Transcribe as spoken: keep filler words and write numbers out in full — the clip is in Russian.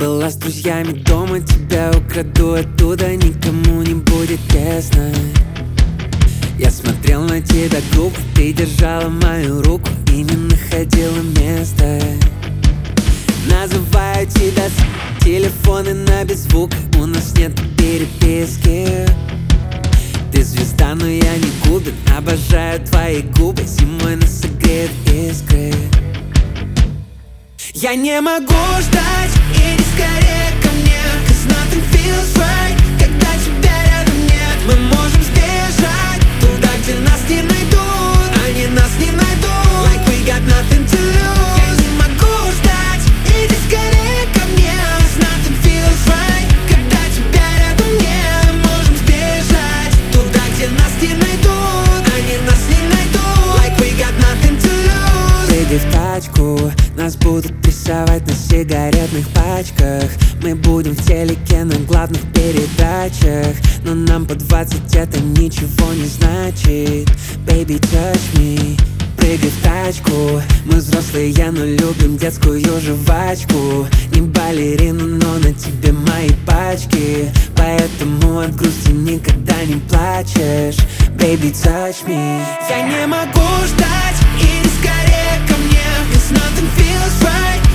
была с друзьями дома, тебя украду оттуда, никому не будет тесно. Я смотрел на тебя глупо, ты держала мою руку и не находила места. Называю тебя с телефона на беззвук, у нас нет переписки. Ты звезда, но я не Губин, обожаю твои губы, зимой нас согреют искры. Я не могу ждать, иди скорее ко мне, cause nothing feels right, когда тебя рядом нет. Мы можем сбежать туда, где нас не найдут, они нас не найдут, like we got nothing to lose. Я не могу ждать, иди скорее ко мне, cause nothing feels right, когда тебя рядом нет. Мы можем сбежать туда, где нас не найдут, они нас не найдут, like we got nothing to lose. Сиди в тачку, нас будут прессовать на сигаретных пачках. Мы будем в телеке на главных передачах, но нам по двадцать это ничего не значит. Baby, touch me, прыгай в тачку. Мы взрослые, но любим детскую жвачку. Не балерину, но на тебе мои пачки, поэтому от грусти никогда не плачешь. Baby, touch me. Я не могу ждать, иди скорее ко мне, cause nothing feels right,